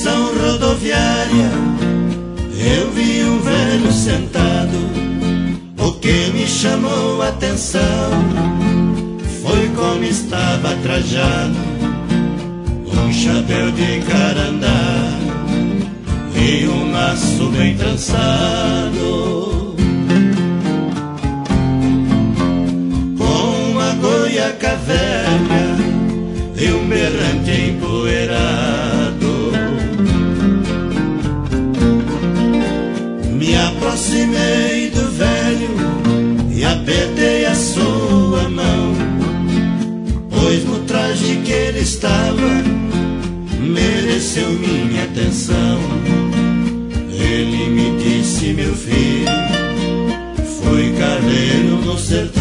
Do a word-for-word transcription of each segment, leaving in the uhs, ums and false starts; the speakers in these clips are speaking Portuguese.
estação rodoviária eu vi um velho sentado. O que me chamou a atenção foi como estava trajado, um chapéu de carandá e um laço bem trançado, com uma goiaca velha e um berrante empoeirado. Me aproximei do velho e apertei a sua mão, pois no traje que ele estava mereceu minha atenção. Ele me disse: meu filho, fui carreiro no sertão,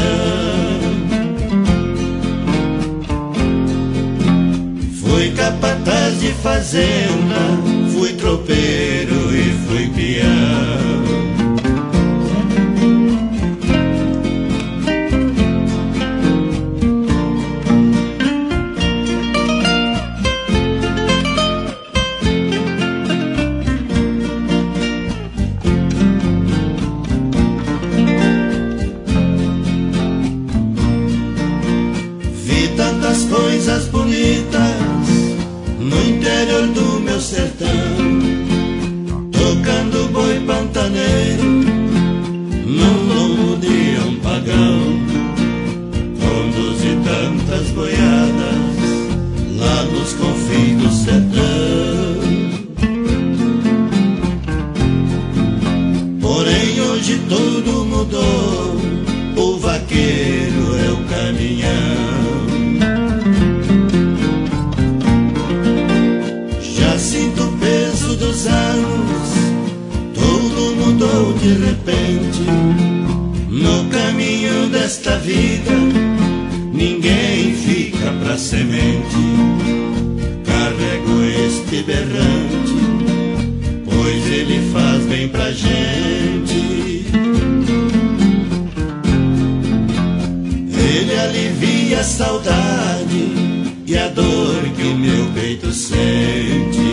fui capataz de fazenda, fui tropeiro e fui peão. Coisas bonitas no interior do meu sertão, tocando boi pantaneiro num lombo de um pagão, conduzi tantas boiadas lá nos confins do sertão. Porém hoje tudo mudou, o vaqueiro é o caminhão. Sinto o peso dos anos, tudo mudou de repente. No caminho desta vida, ninguém fica pra semente. Carrego este berrante, pois ele faz bem pra gente. Ele alivia a saudade e a dor que o meu peito sente.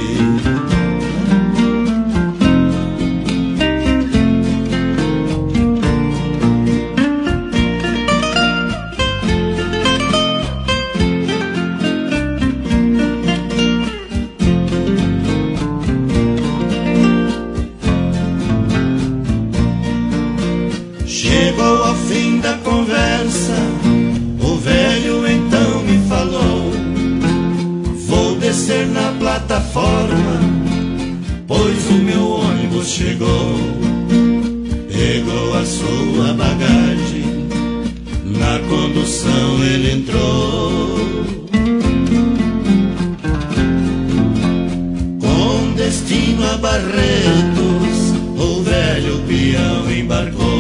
Chegou ao fim da conversa, o velho então me falou: vou descer na plataforma, pois o meu ônibus chegou. Pegou a sua bagagem, na condução ele entrou. Com destino a Barretos, o velho peão embarcou.